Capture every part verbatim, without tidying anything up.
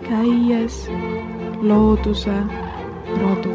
käies looduse rodu.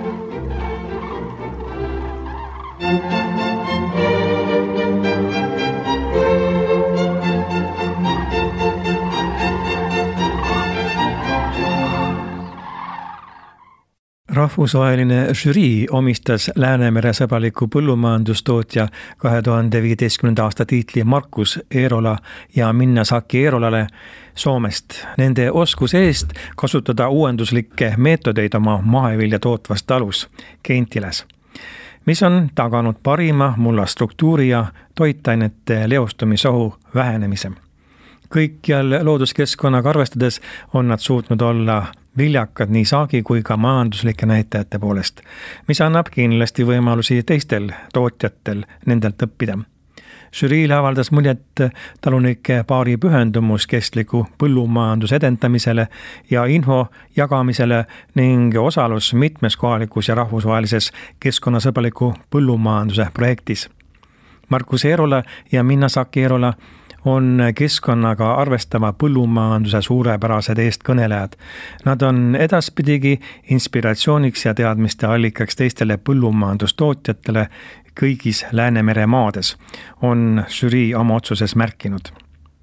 Rahvusvaheline žürii omistas Läänemere sõbraliku põllumajandustootja kahe tuhande viieteistkümnenda aasta tiitli Markus Eerola ja Minna Saki Eerolale Soomest nende oskuse eest kasutada uuenduslikke meetodeid oma mahevilja tootvas talus Keentiläs, mis on taganud parima mullastruktuuri ja toitainete leostumisohu vähenemise. Kõikjal looduskeskkonnaga arvestades on nad suutnud olla viljakad nii saagi kui ka majanduslike näitajate poolest, mis annab kindlasti võimalusi teistel tootjatel nendelt õppida. Žüriile avaldas muljet talunike paari pühendumus kestliku põllumajanduse edendamisele ja info jagamisele ning osalus mitmes kohalikus ja rahvusvahelises keskkonnasõbraliku põllumajanduse projektis. Markus Eerola ja Minna Saki Eerola on keskkonnaga arvestava põllumajanduse suurepärased eestkõnelejad. Nad on edaspidigi inspiratsiooniks ja teadmiste allikaks teistele põllumajandustootjatele kõigis Läänemere maades, on žürii oma otsuses märkinud.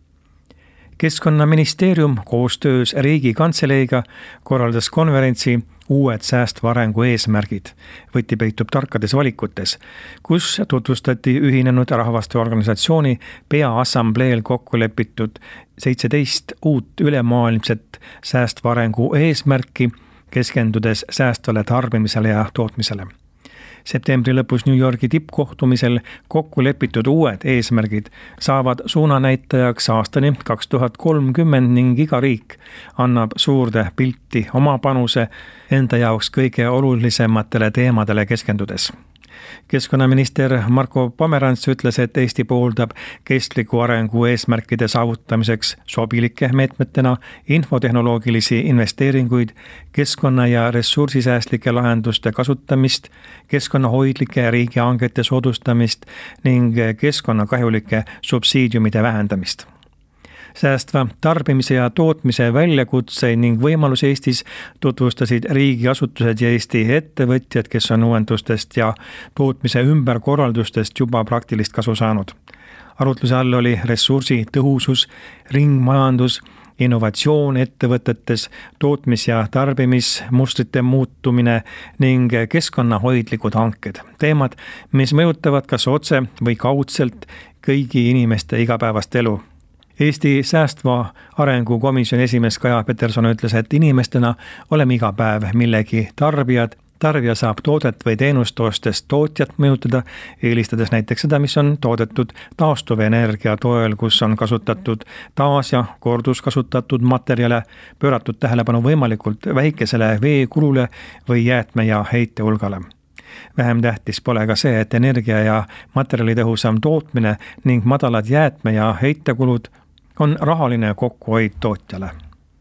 Keskkonnaministeerium koostöös Riigikantseleiga korraldas konverentsi Uued säästva arengu eesmärgid, võti peitub tarkades valikutes, kus tutvustati ühinenud rahvaste organisatsiooni peaassambleel kokku lepitud seitseteist uut ülemaailmset säästva arengu eesmärki, keskendudes säästvale tarbimisele ja tootmisele. Septembri lõpus New Yorgi tippkohtumisel kokku lepitud uued eesmärgid saavad suunanäitajaks aastani kaks tuhat kolmkümmend ning iga riik annab suurde pilti oma panuse enda jaoks kõige olulisematele teemadele keskendudes. Keskkonnaminister Marko Pomerants ütles, et Eesti pooldab kestliku arengu eesmärkide saavutamiseks sobilike meetmetena infotehnoloogilisi investeeringuid, keskkonna- ja ressursisäästlike lahenduste kasutamist, keskkonnahoidlike riigihangete soodustamist ning keskkonnakahjulike subsiidiumide vähendamist. Säästva tarbimise ja tootmise väljakutseid ning võimalus Eestis tutvustasid riigiasutused ja Eesti ettevõtjad, kes on uuendustest ja tootmise ümberkorraldustest juba praktilist kasu saanud. Arutluse all oli ressursi tõhusus, ringmajandus, innovatsioon ettevõtetes, tootmis- ja tarbimismustrite muutumine ning keskkonnahoidlikud hanked. Teemad, mis mõjutavad kas otse või kaudselt kõigi inimeste igapäevast elu. Eesti säästva arengu komisjoni esimees Kaja Peterson ütles, et inimestena oleme iga päev millegi tarbijad. Tarbija saab toodet või teenust ostes tootjat mõjutada, eelistades näiteks seda, mis on toodetud taastuvenergia toel, kus on kasutatud taas- ja korduskasutatud materjale, pööratud tähelepanu võimalikult väikesele veekulule või jäätme ja heite hulgale. Vähem tähtis pole ka see, et energia ja materjalitõhusam tootmine ning madalad jäätme- ja heitekulud on rahaline kokkuhoid tootjale.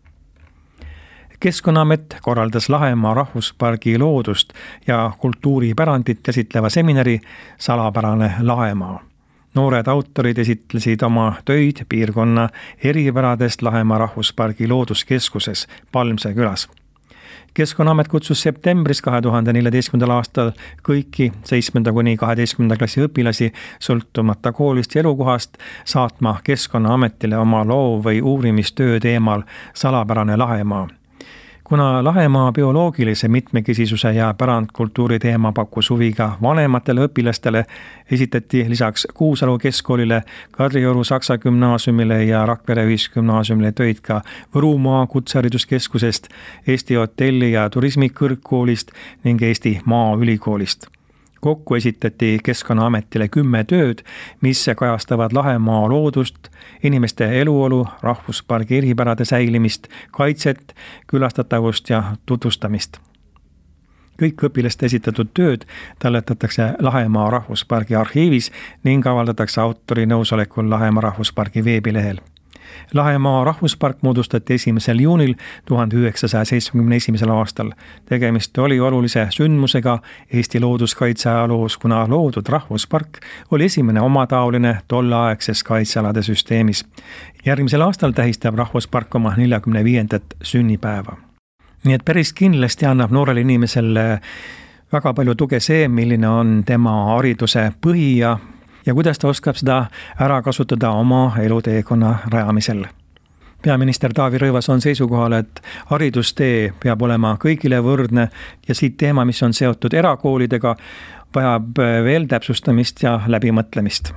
Keskkonnaamet korraldas Lahemaa rahvuspargi loodust ja kultuuripärandit käsitleva seminari Salapärane Lahemaa. Noored autorid esitlesid oma töid piirkonna eripäradest Lahemaa rahvuspargi looduskeskuses Palmse külas. Keskkonnaamet kutsus septembris kahe tuhande neljateistkümnendal aastal kõiki seitsmenda kuni kaheteistkümnenda klassi õpilasi sõltumata koolist ja elukohast saatma Keskkonnaametile oma loo- või uurimistöö teemal Salapärane Lahemaa. Kuna Lahemaa bioloogilise mitmekesisuse ja pärandkultuuri teema pakkus huvi ka vanematele õpilastele, esitati lisaks Kuusalu keskkoolile, Kadrioru Saksa gümnaasiumile ja Rakvere ühisgümnaasiumile töid ka Võrumaa kutsehariduskeskusest, Eesti hotelli- ja turismikõrgkoolist ning Eesti Maaülikoolist. Kokku esitati Keskkonnaametile kümme tööd, mis kajastavad Lahemaa loodust, inimeste eluolu, rahvuspargi eripärade säilimist, kaitset, külastatavust ja tutvustamist. Kõik õpilaste esitatud tööd talletatakse Lahemaa rahvuspargi arhiivis ning avaldatakse autori nõusolekul Lahemaa rahvuspargi veebilehel. Lahemaa rahvuspark moodustati esimesel juunil tuhande üheksasaja seitsmekümne esimesel aastal. Tegemist oli olulise sündmusega Eesti looduskaitse ajaloos, kuna loodud rahvuspark oli esimene omataoline tolleaegses kaitsealade süsteemis. Järgmisel aastal tähistab rahvuspark oma neljakümne viiendat sünnipäeva. Nii et päris kindlasti annab noorele inimesele väga palju tuge see, milline on tema hariduse põhi ja, ja kuidas ta oskab seda ära kasutada oma eluteekonna rajamisel. Peaminister Taavi Rõivas on seisukohal, et haridustee peab olema kõigile võrdne ja siit teema, mis on seotud erakoolidega, vajab veel täpsustamist ja läbimõtlemist.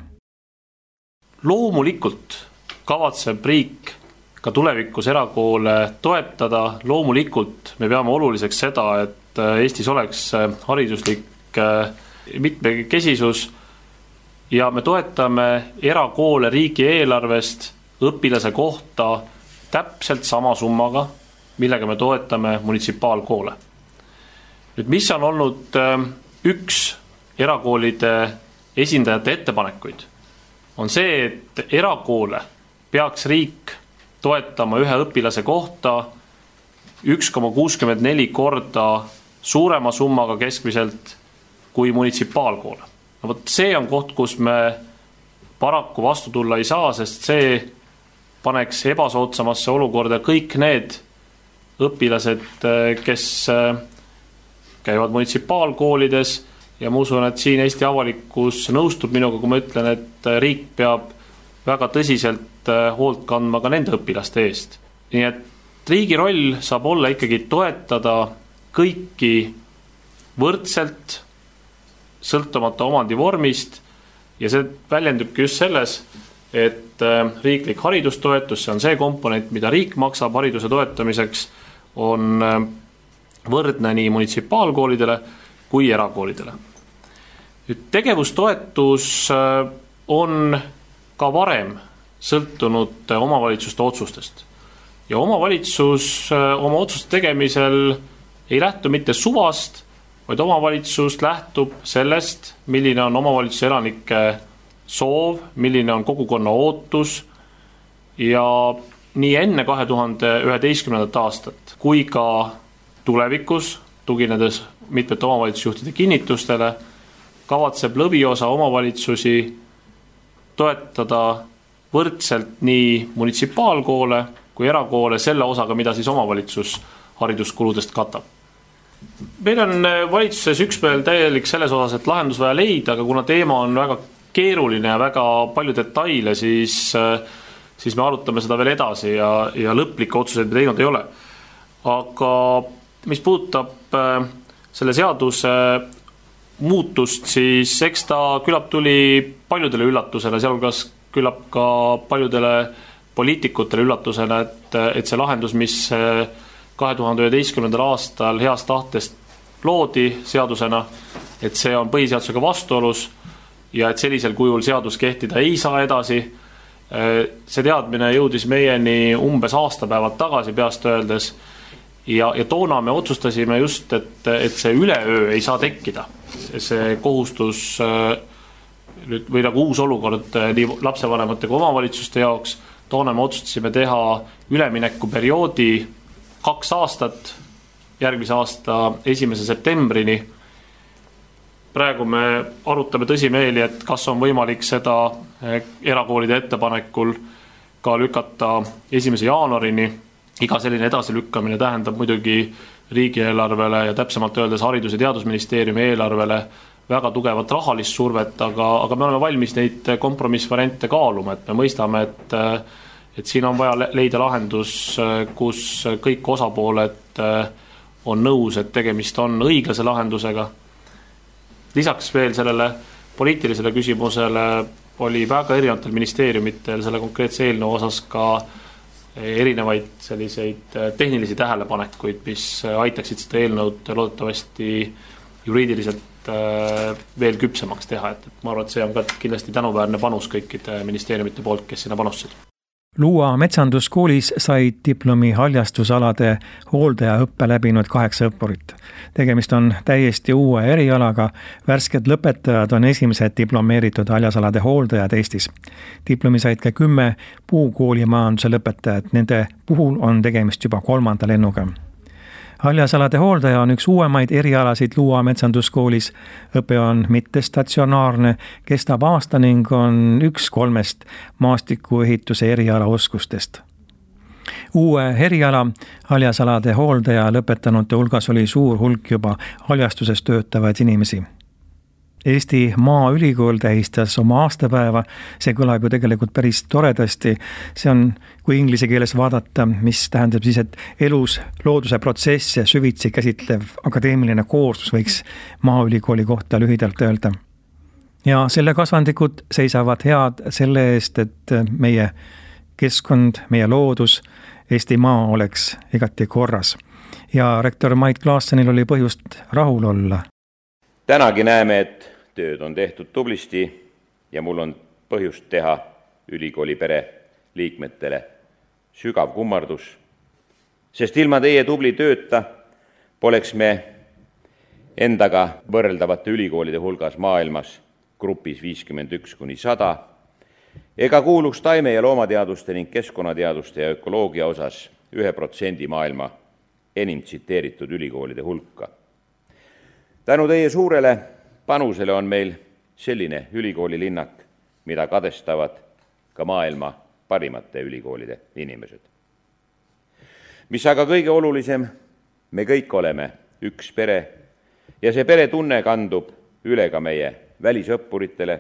Loomulikult kavatseb riik ka tulevikus erakoole toetada. Loomulikult me peame oluliseks seda, et Eestis oleks hariduslik mitmekesisus ja me toetame erakoole riigi eelarvest õpilase kohta täpselt sama summaga, millega me toetame munitsipaalkoole. Nüüd, mis on olnud üks erakoolide esindajate ettepanekuid, on see, et erakoole peaks riik toetama ühe õpilase kohta üks koma kuuskümmend neli korda suurema summaga keskmiselt kui munitsipaalkoole. No võt, see on koht, kus me paraku vastu tulla ei saa, sest see paneks ebasoodsamasse olukorda kõik need õpilased, kes käivad munitsipaalkoolides ja ma usun, et siin Eesti avalikkus nõustub minuga, kui ma ütlen, et riik peab väga tõsiselt hoolt kandma ka nende õpilaste eest. Nii et riigi roll saab olla ikkagi toetada kõiki võrdselt, sõltumata omandi vormist ja see väljendubki just selles, et riiklik haridustoetus, see on see komponent, mida riik maksab hariduse toetamiseks, on võrdne nii munitsipaalkoolidele kui erakoolidele. Nüüd, tegevustoetus on ka varem sõltunud omavalitsuste otsustest. Ja omavalitsus oma otsuste tegemisel ei lähtu mitte suvast, vaid omavalitsus lähtub sellest, milline on omavalitsuse elanike soov, milline on kogukonna ootus ja nii enne kahe tuhande üheteistkümnendat aastat kui ka tulevikus, tuginedes mitmete omavalitsusjuhtide kinnitustele, kavatseb lõviosa omavalitsusi toetada võrdselt nii munitsipaalkoole kui erakoole selle osaga, mida siis omavalitsus hariduskuludest katab. Meil on valitsuses üksmeel täielik selles osas, et lahendus vaja leida, aga kuna teema on väga keeruline ja väga palju detaile, siis, siis me arutame seda veel edasi ja, ja lõplikke otsuseid me teinud ei ole. Aga mis puudutab selle seaduse muutust, siis eks ta küllap tuli paljudele üllatusele, sealhulgas küllap ka paljudele poliitikutele üllatusele, et, et see lahendus, mis kahe tuhande üheteistkümnendal aastal heast tahtest loodi seadusena, et see on põhiseadusega vastuolus ja et sellisel kujul seadus kehtida ei saa edasi. See teadmine jõudis meieni umbes aastapäevad tagasi peast öeldes ja, ja toona me otsustasime just, et, et see üleöö ei saa tekkida. See kohustus või nagu uus olukord nii lapsevanemate kui omavalitsuste jaoks, toona me otsustasime teha üleminekuperioodi kaks aastat, järgmise aasta esimese septembrini. Praegu me arutame tõsimeeli, et kas on võimalik seda erakoolide ettepanekul ka lükata esimese jaanuarini. Iga selline edasilükkamine tähendab muidugi riigieelarvele ja täpsemalt öeldes Haridus- ja Teadusministeeriumi eelarvele väga tugevat rahalist survet, aga, aga me oleme valmis neid kompromissvariante kaaluma, et me mõistame, et, et siin on vaja leida lahendus, kus kõik osapooled on nõus, et tegemist on õiglase lahendusega. Lisaks veel sellele poliitilisele küsimusele oli väga erinevatel ministeeriumitel selle konkreetse eelnõu osas ka erinevaid selliseid tehnilisi tähelepanekuid, mis aitaksid seda eelnõud loodetavasti juriidiliselt veel küpsemaks teha, et ma arvan, et see on ka kindlasti tänuväärne panus kõikide ministeeriumite poolt, kes sinna panustasid. Luua metsanduskoolis said diplomi haljastusalade hooldajaõppe läbinud kaheksa õppurit. Tegemist on täiesti uue erialaga. Värsked lõpetajad on esimesed diplomeeritud haljasalade hooldajad Eestis. Diplomi said ka kümme puukoolimajanduse lõpetajat. Nende puhul on tegemist juba kolmanda lennuga. Haljasalade hooldaja on üks uuemaid erialasid Luua metsanduskoolis. Õpe on mittestatsionaarne, kestab aasta ning on üks kolmest maastikuehituse eriala oskustest. Uue eriala haljasalade hooldaja lõpetanute hulgas oli suur hulk juba haljastuses töötavaid inimesi. Eesti Maaülikool tähistas oma aastapäeva, see kõlab ju tegelikult päris toredasti. See on, kui inglise keeles vaadata, mis tähendab siis, et elus looduse protsesse süvitsi käsitlev akadeemiline koostus võiks Maaülikooli kohta lühidalt öelda. Ja selle kasvandikud seisavad head selle eest, et meie keskkond, meie loodus, Eesti maa oleks igati korras. Ja rektor Mait Klaassenil oli põhjust rahul olla. Tänagi näeme, et tööd on tehtud tublisti ja mul on põhjust teha ülikooli pere liikmetele sügav kummardus, sest ilma teie tubli tööta poleks me endaga võrreldavate ülikoolide hulgas maailmas grupis viiskümmend üks kuni sada ega kuuluks taime- ja loomateaduste ning keskkonnateaduste ja ökoloogia osas ühe protsendi maailma enim tsiteeritud ülikoolide hulka. Tänu teie suurele panusele on meil selline ülikoolilinnak, mida kadestavad ka maailma parimate ülikoolide inimesed. Mis aga kõige olulisem, me kõik oleme üks pere ja see peretunne kandub üle ka meie välisõppuritele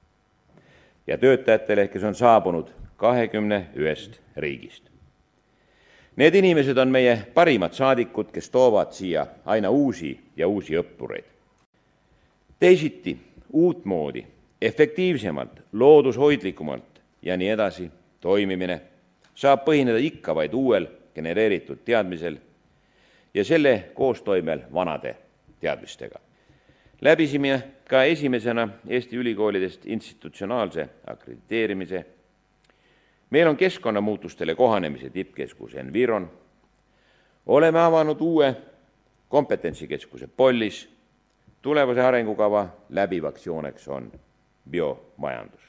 ja töötajatele, kes on saabunud kahekümne ühest riigist. Need inimesed on meie parimad saadikud, kes toovad siia aina uusi ja uusi õppureid. Teisiti, uutmoodi, efektiivsemalt, loodushoidlikumalt ja nii edasi toimimine saab põhineda ikka vaid uuel genereeritud teadmisel ja selle koostoimel vanade teadmistega. Läbisime ka esimesena Eesti ülikoolidest institutsionaalse akrediteerimise. Meil on keskkonnamuutustele kohanemise tippkeskus Environ. Oleme avanud uue kompetentsikeskuse Pollis. Tulevase arengukava läbivaks jooneks on biomajandus.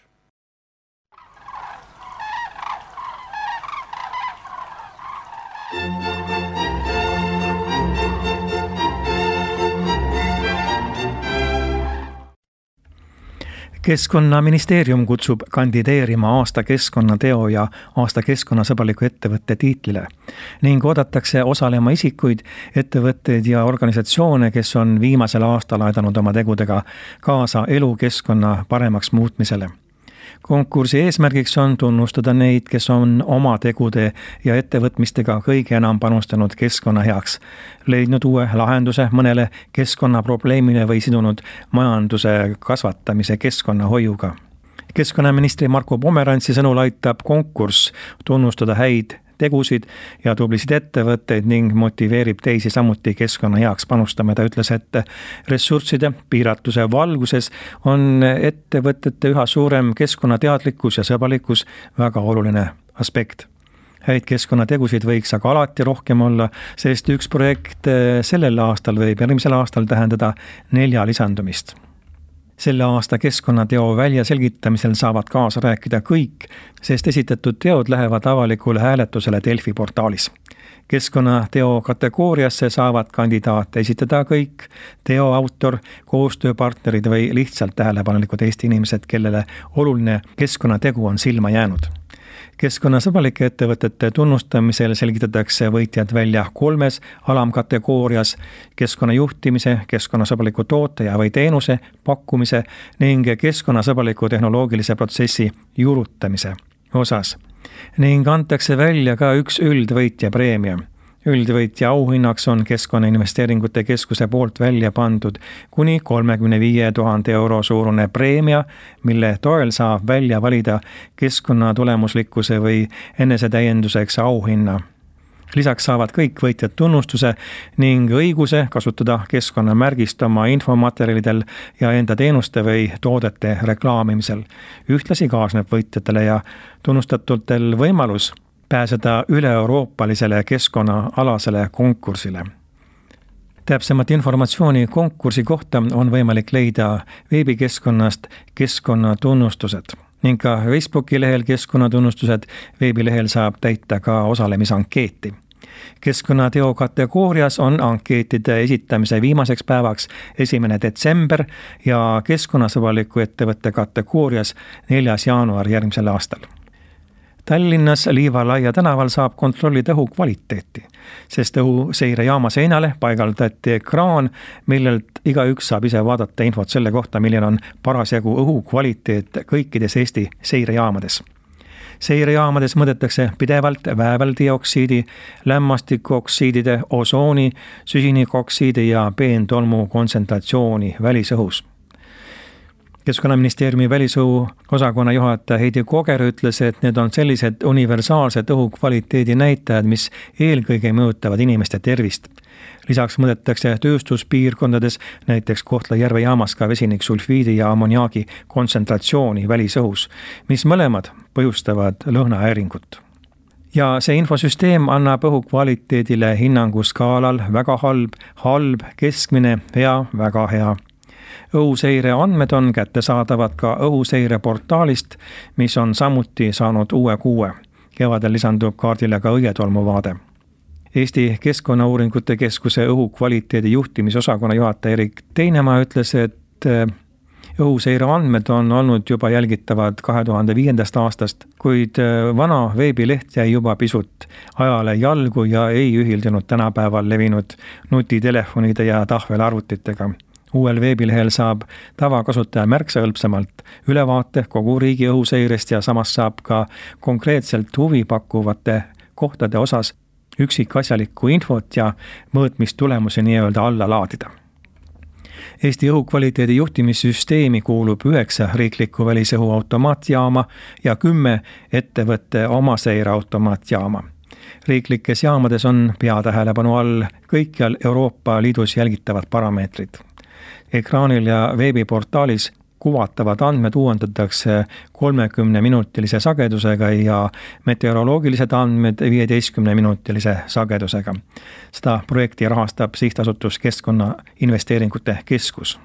Keskkonnaministeerium kutsub kandideerima aasta keskkonnateo ja aasta keskkonnasõbraliku ettevõtte tiitlile ning oodatakse osalema isikuid, ettevõtteid ja organisatsioone, kes on viimasel aastal aidanud oma tegudega kaasa elukeskkonna paremaks muutmisele. Konkursi eesmärgiks on tunnustada neid, kes on oma tegude ja ettevõtmistega kõige enam panustanud keskkonna heaks, leidnud uue lahenduse mõnele keskkonnaprobleemile või sidunud majanduse kasvatamise keskkonnahoiuga. Keskkonnaministri Marko Pomerantsi sõnul aitab konkurss tunnustada häid tegusid ja tublisid ettevõtteid ning motiveerib teisi samuti keskkonna heaks panustama. Ta ütles, et ressursside piiratuse valguses on ettevõtete üha suurem keskkonnateadlikkus ja sõbralikkus väga oluline aspekt. Häid keskkonnategusid võiks aga alati rohkem olla, sest üks projekt sellel aastal või järgmisel aastal tähendada nelja lisandumist. Selle aasta keskkonnateo välja selgitamisel saavad kaasa rääkida kõik, sest esitatud teod lähevad avalikule hääletusele Delfi portaalis. Keskkonnateo kategooriasse saavad kandidaate esitada kõik teo autor, koostööpartnerid või lihtsalt tähelepanelikud Eesti inimesed, kellele oluline keskkonnategu on silma jäänud. Keskkonnasõbralike ettevõtete tunnustamisel selgitatakse võitjad välja kolmes alamkategoorias: keskkonnajuhtimise, keskkonnasõbraliku toote ja või teenuse pakkumise ning keskkonnasõbraliku tehnoloogilise protsessi juurutamise osas. Ning antakse välja ka üks üldvõitja preemia. Üldvõitja auhinnaks on Keskkonnainvesteeringute Keskuse poolt välja pandud kuni kolmekümne viie tuhande euro suurune preemia, mille toel saab välja valida keskkonna tulemuslikkuse või enesetäienduseks auhinna. Lisaks saavad kõik võitjad tunnustuse ning õiguse kasutada keskkonnamärgist oma infomaterjalidel ja enda teenuste või toodete reklaamimisel. Ühtlasi kaasneb võitjatele ja tunnustatultel võimalus pääseda üle-euroopalisele keskkonnaalasele konkursile. Täpsemat informatsiooni konkursi kohta on võimalik leida veebikeskkonnast Keskkonnatunnustused ning ka Facebooki lehel Keskkonnatunnustused veebilehel saab täita ka osalemisankeeti. Keskkonnateo kategoorias on ankeetide esitamise viimaseks päevaks esimene detsember ja keskkonnasõbraliku ettevõtte kategoorias neljas jaanuar järgmisel aastal. Tallinnas Liivalaia tänaval saab kontrollida õhu kvaliteeti, sest õhuseirejaama seinale paigaldati ekraan, millelt igaüks saab ise vaadata infot selle kohta, milline on parasjagu õhu kvaliteet kõikides Eesti seirejaamades. Seirejaamades mõõdetakse pidevalt vääveldioksiidi, lämmastikoksiidide, osooni, süsinikoksiidi ja peentolmu kontsentratsiooni välisõhus. Keskkonnaministeeriumi välisõhu osakonna juhataja Heidi Koger ütles, et need on sellised universaalsed õhu kvaliteedi näitajad, mis eelkõige mõjutavad inimeste tervist. Lisaks mõõdetakse tööstuspiirkondades, näiteks Kohtla-Järve jaamas ka vesiniksulfiidi ja ammoniaagi kontsentratsiooni välisõhus, mis mõlemad põhjustavad lõhnahäiringut. Ja see infosüsteem annab õhu kvaliteedile hinnangu skaalal väga halb, halb, keskmine, hea, väga hea. Õhuseire andmed on kättesaadavad ka õhuseire portaalist, mis on samuti saanud uue kuue. Kevadel lisandub kaardile ka õietolmu vaade. Eesti Keskkonnauuringute Keskuse õhu kvaliteedi juhtimisosakonna juhataja Erik Teinemaa ütles, et õhuseire andmed on olnud juba jälgitavad kahe tuhande viiendast aastast, kuid vana veebileht jäi juba pisut ajale jalgu ja ei ühildunud tänapäeval levinud nutitelefonide ja tahvelarvutitega. Uuel veebilehel saab tavakasutaja märksa hõlpsamalt ülevaate kogu riigi õhuseirest ja samas saab ka konkreetselt huvi pakkuvate kohtade osas üksikasjalikku infot ja mõõtmistulemusi nii-öelda alla laadida. Eesti õhukvaliteedi juhtimissüsteemi kuulub üheksa riiklikku välisõhu automaatjaama ja kümme ettevõtte omaseire automaatjaama. Riiklikes jaamades on peatähelepanu all kõikjal Euroopa Liidus jälgitavad parameetrid. Ekraanil ja veebiportaalis kuvatavad andmed uuendatakse kolmekümne minutilise sagedusega ja meteoroloogilised andmed viieteistkümne minutilise sagedusega. Seda projekti rahastab sihtasutus Keskkonnainvesteeringute Keskus.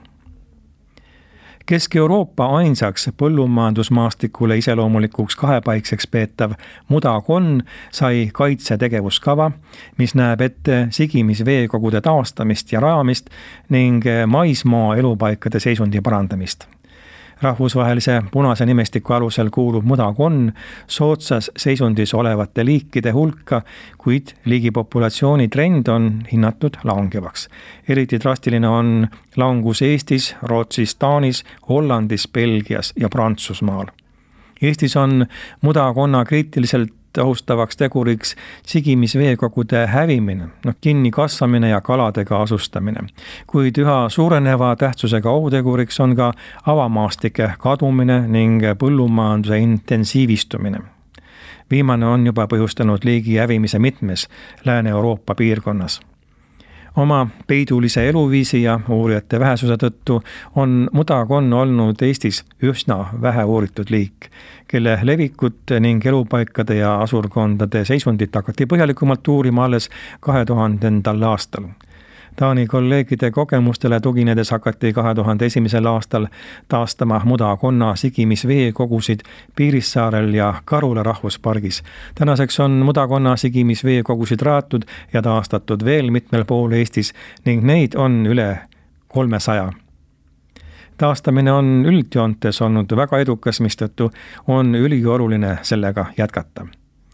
Kesk-Euroopa ainsaks põllumajandusmaastikule iseloomulikuks kahepaikseks peetav mudakonn sai kaitsetegevuskava, mis näeb ette sigimisveekogude taastamist ja rajamist ning maismaa elupaikade seisundi parandamist. Rahvusvahelise punase nimestiku alusel kuulub mudakonn soodsas seisundis olevate liikide hulka, kuid liigipopulatsiooni trend on hinnatud langevaks. Eriti drastiline on langus Eestis, Rootsis, Taanis, Hollandis, Belgias ja Prantsusmaal. Eestis on mudakonna kriitiliselt ohustavaks teguriks sigimisveekogude hävimine, noh, kinni kasvamine ja kaladega asustamine. Kuid üha suureneva tähtsusega ohuteguriks on ka avamaastike kadumine ning põllumajanduse intensiivistumine. Viimane on juba põhjustanud liigi hävimise mitmes Lääne-Euroopa piirkonnas. Oma peidulise eluviisi ja uurijate vähesuse tõttu on mudakonn olnud Eestis üsna vähe uuritud liik, kelle levikut ning elupaikade ja asurkondade seisundit hakati põhjalikumalt uurima alles kahe tuhandendal aastal. Taani kolleegide kogemustele tuginedes hakati kahe tuhande esimesel aastal taastama mudakonna sigimisveekogusid Piirissaarel ja Karula rahvuspargis. Tänaseks on mudakonna sigimisveekogusid rajatud ja taastatud veel mitmel pool Eestis ning neid on üle kolmesaja. Taastamine on üldjoontes olnud väga edukas, mistõttu on ülioluline sellega jätkata.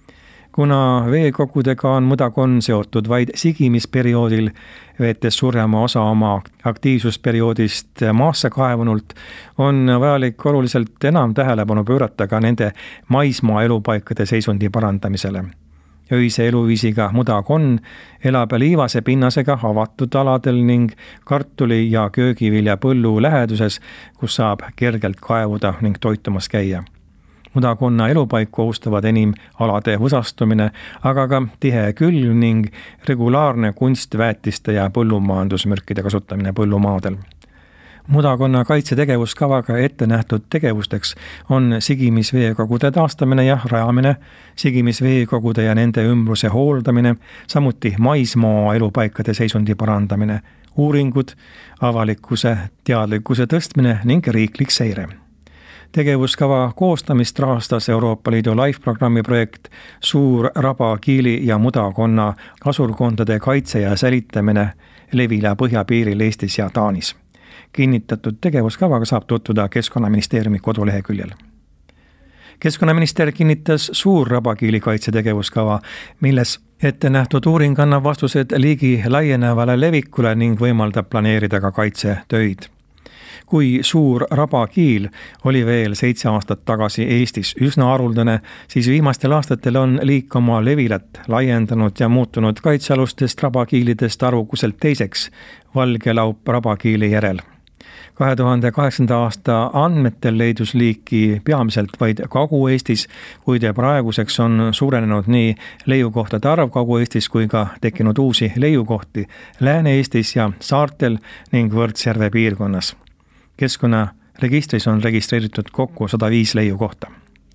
Kuna veekogudega on mudakonn seotud vaid sigimisperioodil, veetes suurema osa oma aktiivsusperioodist maasse kaevunult, on vajalik oluliselt enam tähelepanu pöörata ka nende maismaa elupaikade seisundi parandamisele. Öise eluviisiga mudakonn elab liivase pinnasega avatud aladel ning kartuli ja köögivilja põllu läheduses, kus saab kergelt kaevuda ning toitumas käia. Mudakonna elupaiku ohustavad enim alade võsastumine, aga ka tihe külv ning regulaarne kunstväetiste ja põllumajandusmürkide kasutamine põllumaadel. Mudakonna kaitsetegevuskavaga ette nähtud tegevusteks on sigimisveekogude taastamine ja rajamine, sigimisveekogude ja nende ümbruse hooldamine, samuti maismaa elupaikade seisundi parandamine, uuringud, avalikkuse teadlikkuse tõstmine ning riiklik seire. Tegevuskava koostamist rahastas Euroopa Liidu LIFE-programmi projekt Suur Raba, Kiili ja Mudakonna asurkondade kaitse ja säilitamine Levila põhjapiiril Eestis ja Taanis. Kinnitatud tegevuskavaga saab tutvuda Keskkonnaministeeriumi koduleheküljel. Keskkonnaminister kinnitas Suur Raba, Kiili kaitsetegevuskava, milles ette nähtud uuring annab vastused liigi laienevale levikule ning võimaldab planeerida ka kaitsetöid. Kui Suur Raba, Kiil oli veel seitse aastat tagasi Eestis üsna haruldane, siis viimastel aastatel on liik oma levilat laiendanud ja muutunud kaitsealustest rabakiilidest arvukuselt teiseks valgelaup rabakiili järel. kahe tuhande kaheksanda aasta andmetel leidus liiki peamiselt vaid Kagu-Eestis, kuid praeguseks on suurenenud nii leiukohtade arv Kagu-Eestis kui ka tekkinud uusi leiukohti Lääne-Eestis ja saartel ning Võrtsjärve piirkonnas. Keskkonnaregistris on registreeritud kokku sada viis leiukohta.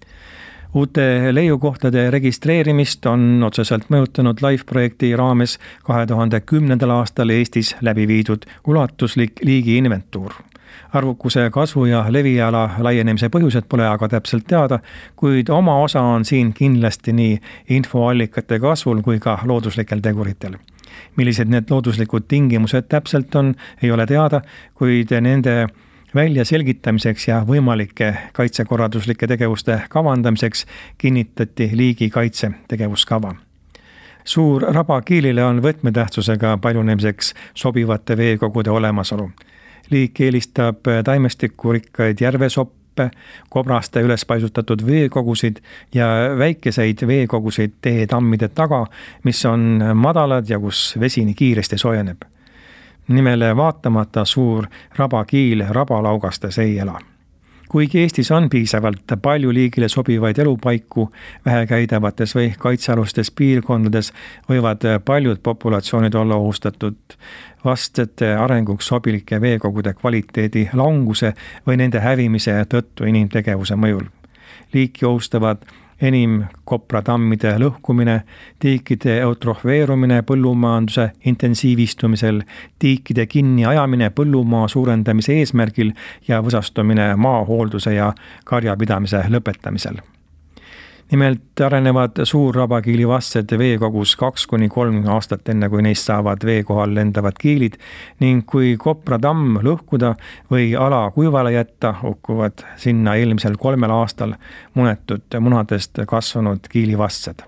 Uute leiukohtade registreerimist on otseselt mõjutanud LIFE-projekti raames kahe tuhande kümnendal aastal Eestis läbi viidud ulatuslik liigi inventuur. Arvukuse kasvu ja leviala laienemise põhjused pole aga täpselt teada, kuid oma osa on siin kindlasti nii infoallikate kasvul kui ka looduslikel teguritel. Millised need looduslikud tingimused täpselt on, ei ole teada, kuid nende välja selgitamiseks ja võimalike kaitsekorralduslike tegevuste kavandamiseks kinnitati liigi kaitse tegevuskava. Suur Raba, Kiilile on võtmetähtsusega paljunemiseks sobivate veekogude olemasolu. Liik eelistab taimestikurikkaid järvesoppe, kobraste üles paisutatud veekogusid ja väikeseid veekogusid teetammide taga, mis on madalad ja kus vesi nii kiiresti soojeneb. Nimele vaatamata Suur Raba, Kiil rabalaugastes ei ela. Kuigi Eestis on piisavalt palju liigile sobivaid elupaiku vähekäidavates või kaitsealustes piirkondades, võivad paljud populatsioonid olla ohustatud vastsete arenguks sobilike veekogude kvaliteedi languse või nende hävimise tõttu inimtegevuse mõjul. Liiki ohustavad enim kopratammide lõhkumine, tiikide eutrofeerumine põllumajanduse intensiivistumisel, tiikide kinni ajamine põllumaa suurendamise eesmärgil ja võsastumine maahoolduse ja karjapidamise lõpetamisel. Nimelt arenevad Suur Raba, Kiili vastsed veekogus kaks kuni kolm aastat enne, kui neist saavad veekohal lendavad kiilid ning kui kopratamm lõhkuda või ala kuivale jätta, hukkuvad sinna eelmisel kolmel aastal munetud munadest kasvanud kiili vastsed.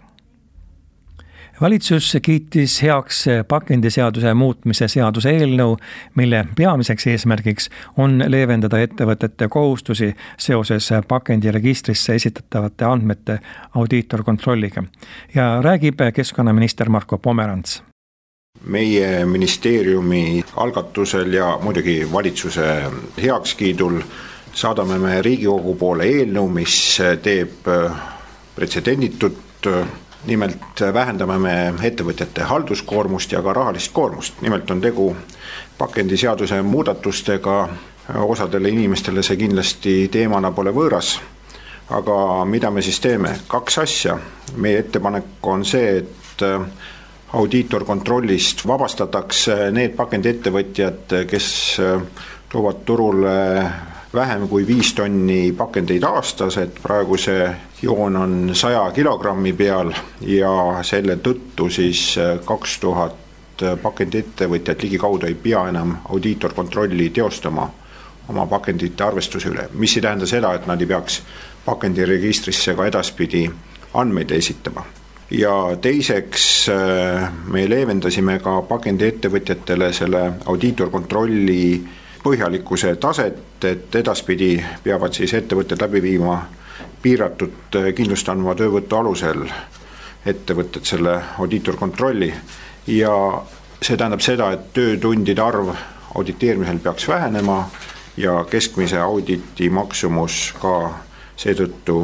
Valitsus kiitis heaks pakendiseaduse muutmise seaduse eelnõu, mille peamiseks eesmärgiks on leevendada ettevõtete kohustusi seoses pakendiregistrisse esitatavate andmete audiitorkontrolliga. Ja räägib keskkonnaminister Marko Pomerants. Meie ministeeriumi algatusel ja muidugi valitsuse heakskiidul saadame me Riigikogu poole eelnõu, mis teeb pretsedenditut. Nimelt vähendame me ettevõtjate halduskoormust ja ka rahalist koormust. Nimelt on tegu pakendiseaduse muudatustega. Osadele inimestele see kindlasti teemana pole võõras. Aga mida me siis teeme? Kaks asja. Meie ettepanek on see, et audiitorkontrollist vabastatakse need pakendiettevõtjad, kes toovad turule vähem kui viis tonni pakendeid aastas, et praegu see joon on saja kilogrammi peal ja selle tõttu siis kaks tuhat pakendiettevõtjad ligikaudu ei pea enam audiitorkontrolli teostama oma pakendite arvestuse üle, mis ei tähenda seda, et nad ei peaks pakendiregistrisse ka edaspidi andmeid esitama. Ja teiseks me leevendasime ka pakendiettevõtjatele selle audiitorkontrolli põhjalikkuse taset, et edaspidi peavad siis ettevõtted läbi viima piiratud kindlustandva töövõtu alusel ettevõtted selle audiitorkontrolli ja see tähendab seda, et töötundide arv auditeerimisel peaks vähenema ja keskmise auditi maksumus ka seetõttu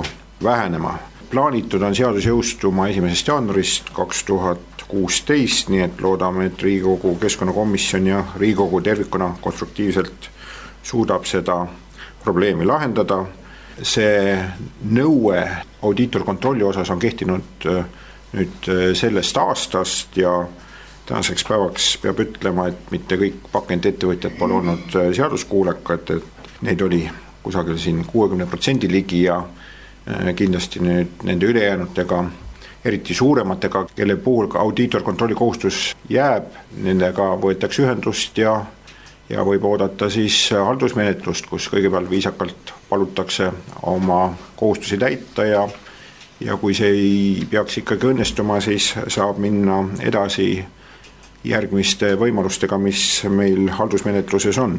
vähenema. Plaanitud on seadus jõustuma esimesest jaanuarist kaks tuhat kuusteist, nii et loodame, et Riigikogu Keskkonnakomisjon ja Riigikogu tervikuna konstruktiivselt suudab seda probleemi lahendada. See nõue audiitorkontrolli osas on kehtinud nüüd sellest aastast ja tänaseks päevaks peab ütlema, et mitte kõik pakendiettevõtjad pole olnud seaduskuulekad, et neid oli kusagil siin kuuekümne protsendi ligi ja kindlasti nüüd nende ülejäänutega, eriti suurematega, kelle puhul audiitorkontrolli kohustus jääb, nendega võetakse ühendust ja ja võib oodata siis haldusmenetlust, kus kõigepealt viisakalt palutakse oma kohustusi täita ja ja kui see ei peaks ikkagi õnnestuma, siis saab minna edasi järgmiste võimalustega, mis meil haldusmenetluses on.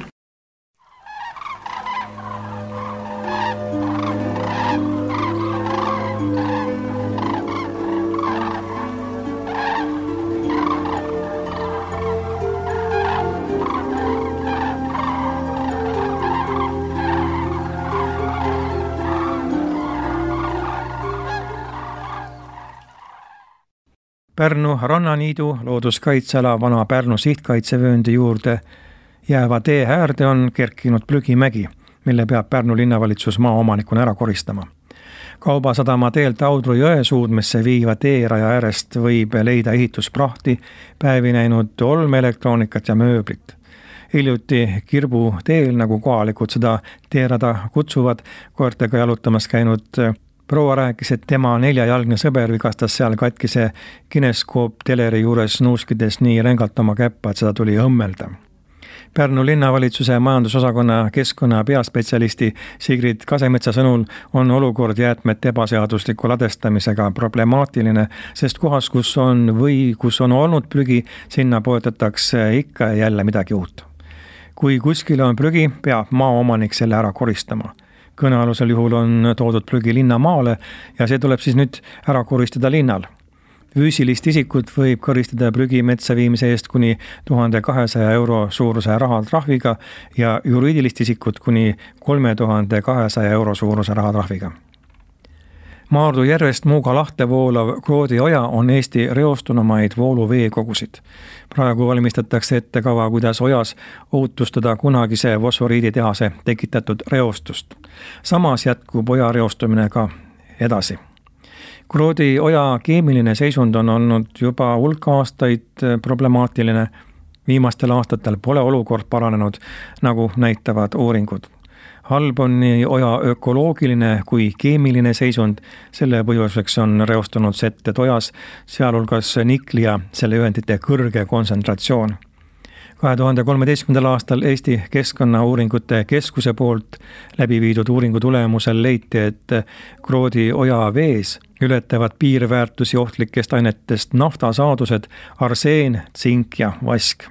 Pärnu Rannaniidu looduskaitseala Vana Pärnu sihtkaitsevööndi juurde jääva tee äärde on kerkinud prügimägi, mille peab Pärnu linnavalitsus maaomanikuna ära koristama. Kaubasadama teelt Audru jõe suudmesse viiva teeraja äärest võib leida ehitusprahti, päevi näinud olmeelektroonikat ja mööblit. Hiljuti Kirbu teel, nagu kohalikud seda teerada kutsuvad, koertega jalutamas käinud proua rääkis, et tema neljajalgne sõber vigastas seal katkise kineskoop teleri juures nuuskides nii rengalt oma käppa, et seda tuli õmmelda. Pärnu linnavalitsuse majandusosakonna keskkonna peaspetsialisti Sigrid Kasemetsa sõnul on olukord jäätmete ebaseadusliku ladestamisega problemaatiline, sest kohas, kus on või kus on olnud prügi, sinna poetatakse ikka ja jälle midagi uut. Kui kuskil on prügi, peab maaomanik selle ära koristama. Kõnealusel juhul on toodud prügi linnamaale ja see tuleb siis nüüd ära koristada linnal. Füüsilist isikut võib koristada prügi metsa viimise eest kuni tuhande kahesaja euro suuruse rahatrahviga ja juriidilist isikut kuni kolme tuhande kahesaja euro suuruse rahatrahviga. Maardu järvest Muuga lahte voolav Kroodi oja on Eesti reostunumaid vooluveekogusid. Praegu valmistatakse ette kava, kuidas ojas ohutustada kunagise fosforiiditehase tekitatud reostust. Samas jätkub oja reostumine ka edasi. Kroodi oja keemiline seisund on olnud juba hulk aastaid problemaatiline. Viimastel aastatel pole olukord paranenud, nagu näitavad uuringud. Halb on nii oja ökoloogiline kui keemiline seisund, selle põhjuseks on reostunud setted ojas, sealhulgas nikli ja selle ühendite kõrge kontsentratsioon. kahe tuhande kolmeteistkümnendal aastal Eesti Keskkonnauuringute Keskuse poolt läbi viidud uuringu tulemusel leiti, et Kroodi oja vees ületavad piirväärtusi ohtlikest ainetest naftasaadused, arseen, tsink ja vask.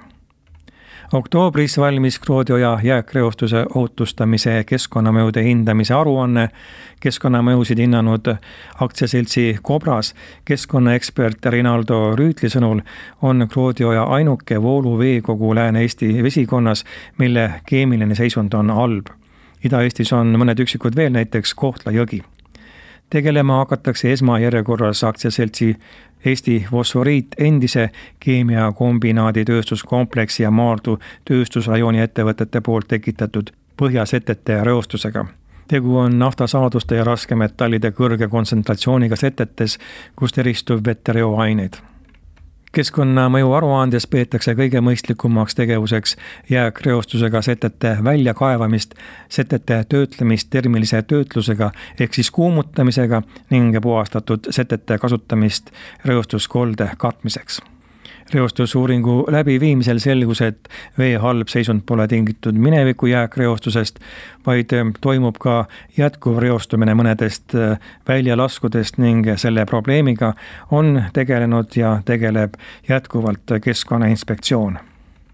Oktoobris valmis Kroodi oja jääkreostuse ohutustamise keskkonnamõjude hindamise aruanne. Keskkonnamõjusid hinnanud aktsiaseltsi Kobras keskkonnaekspert Rinaldo Rüütli sõnul on Kroodi oja ainuke vooluveekogu Lääne-Eesti vesikonnas, mille keemiline seisund on halb. Ida-Eestis on mõned üksikud veel, näiteks Kohtla jõgi. Tegelema hakatakse esmajärjekorras aktsiaseltsi Eesti fosforiit endise keemiakombinaadi tööstuskompleksi ja Maardu tööstusrajooni ettevõtete poolt tekitatud põhjasetete reostusega. Tegu on naftasaaduste ja raskemetallide kõrge kontsentratsiooniga setetes, kust eristub vetereoaineid. Keskkonnamõju aruandes peetakse kõige mõistlikumaks tegevuseks jääkreostusega setete väljakaevamist, setete töötlemist termilise töötlusega ehk siis kuumutamisega ning puhastatud setete kasutamist reostuskolde katmiseks. Reostusuuringu läbiviimisel selgus, et vee halb seisund pole tingitud mineviku jääkreostusest, vaid toimub ka jätkuv reostumine mõnedest väljalaskudest ning selle probleemiga on tegelenud ja tegeleb jätkuvalt Keskkonnainspektsioon.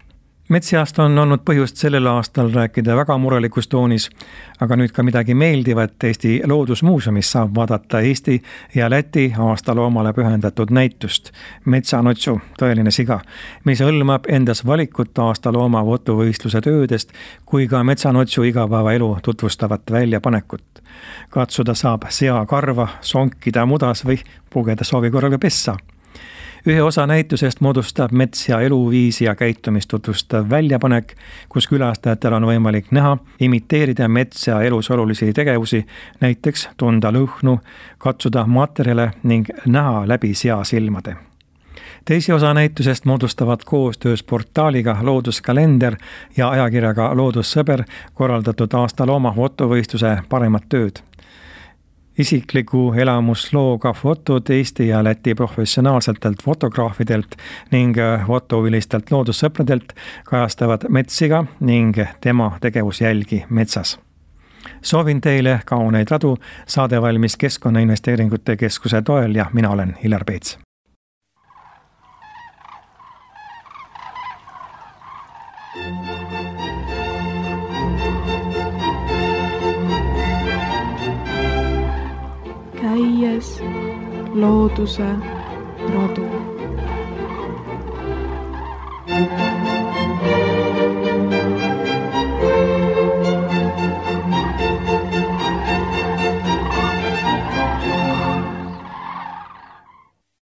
Metsast on olnud põhjust sellel aastal rääkida väga murelikus toonis, aga nüüd ka midagi meeldivat. Eesti Loodusmuuseumis saab vaadata Eesti ja Läti aastaloomale pühendatud näitust Metsanotsu, tõeline siga, mis hõlmab endas valikut aastalooma fotuvõistluse töödest kui ka Metsanotsu igapäevaelu tutvustavat väljapanekut. Katsuda saab seakarva, sonkida mudas või pugeda soovi korral ka pessa. Ühe osa näitusest moodustab mets ja eluviisi ja käitumist tutvustav väljapanek, kus külastajatel on võimalik näha, imiteerida mets ja elus olulisi tegevusi, näiteks tunda lõhnu, katsuda materjale ning näha läbi sea silmade. Teisi osa näitusest moodustavad koostöös portaaliga Looduskalender ja ajakirjaga Loodussõber korraldatud aastalooma fotovõistluse paremad tööd. Isikliku elamuslooga fotod Eesti ja Läti professionaalsetelt fotograafidelt ning fotohuvilistelt loodussõpradelt kajastavad metsiga ning tema tegevusjälgi metsas. Soovin teile kauneid radu, saade valmis Keskkonnainvesteeringute Keskuse toel ja mina olen Hillar Peets. Käies looduse rodu.